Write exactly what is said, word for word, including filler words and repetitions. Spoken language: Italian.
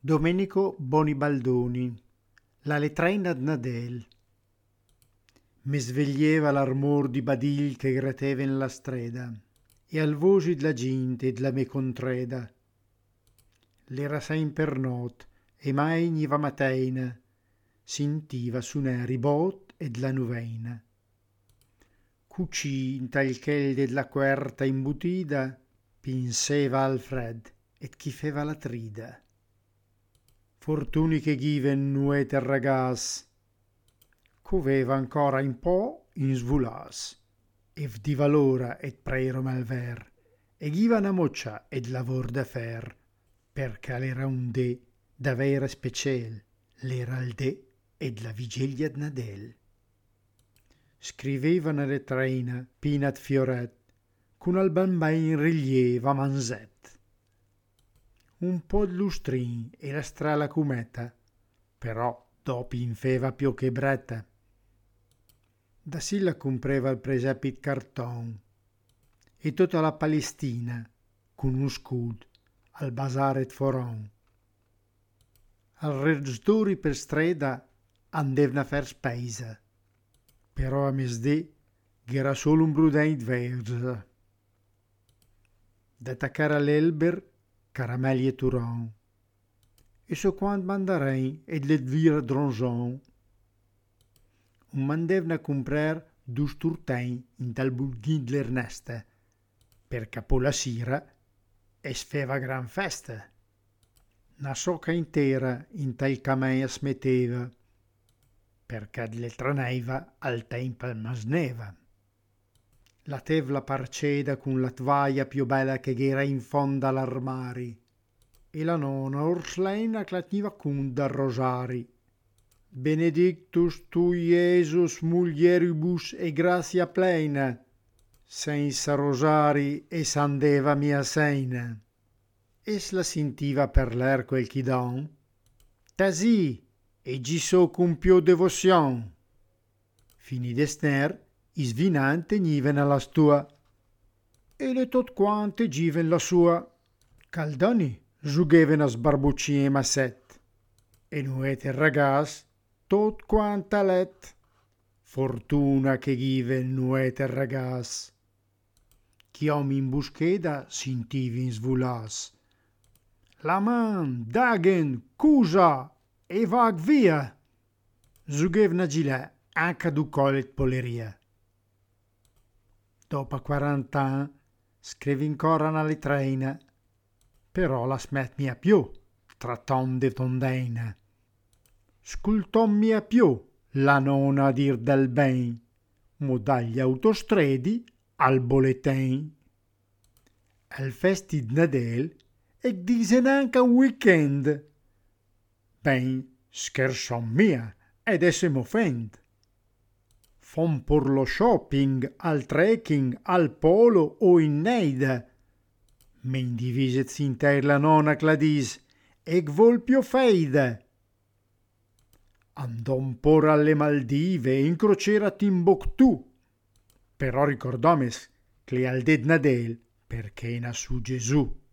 Domenico Bonibaldoni, La letraina d'Nadel. Mi sveglieva l'armor di badil che grateva in la strada e al voci della gente e della me contreda. L'era sempre not e mai niva mattina sentiva suonare i bot e della nuveina. Cucì in tal chelde della querta imbutida pinseva al fred et chi feva la trida. Fortuni che given nuete ragas, coveva ancora un po' in svulas, e di valora et preiro malver, e giva una moccia ed lavor da fer, perché l'era un de da vera speciel, l'era il de ed la vigilia d'Nadel. Scriveva nella letraina pinat fioret, con al bambain rilievo a manzet. Un po' di lustrin e la strala cumetta, però dopo infeva più che bretta. Da sì la compreva il presepit carton e tutta la Palestina con un scud al basaret foron. Al reggitori per strada andevna a fer spesa, però a mesdì era solo un brudent verza. Da taccare all'elber caramelli e turon, e so quant mandarin ed l'edvira dronjon. Un mandevna comprar dus turtain in tal bulghin d'l'ernesta, per capo la sira es feva gran festa. Na soca intera in tal camei smetteva, perché le traneiva al tempo al masneva. La tevla parceda con la tvaia più bella che gh'era in fonda all'armari, e la nonna Orslena clatniva con da rosari. Benedictus tu Iesus mulieribus e grazia plena, senza rosari e sandeva mia seina. Es la sentiva per l'air quel chi don, tasì e gi so con più devozion. Fini d'ester, i svinante gniven alla stua, e le tot quante given la sua. Caldoni giugheven a sbarbucci e masset, e nuete ragas tot quanta let. Fortuna che given nuete ragas. Chiom in buscheda sintivi in svulas. La man, dagen, cusa, e vag via. Giughevna gilè anche du colet poleria. Dopo quarant'anni scrivi ancora una letraina, però la smet mia più, tra tonde tondeina. Scultò mia più la nona a dir del ben, mo dagli autostredi al boletin. Al festi d'Nadel e disen anche un weekend. Ben, scherson mia, ed esse m'offend. Fon por lo shopping, al trekking, al polo o in neida. Men diviset inter la nona cladis, ec vol più feida. Andò por alle Maldive e in crociera a Timbuktu, però ricordomes che al de Nadel perché na su Gesù.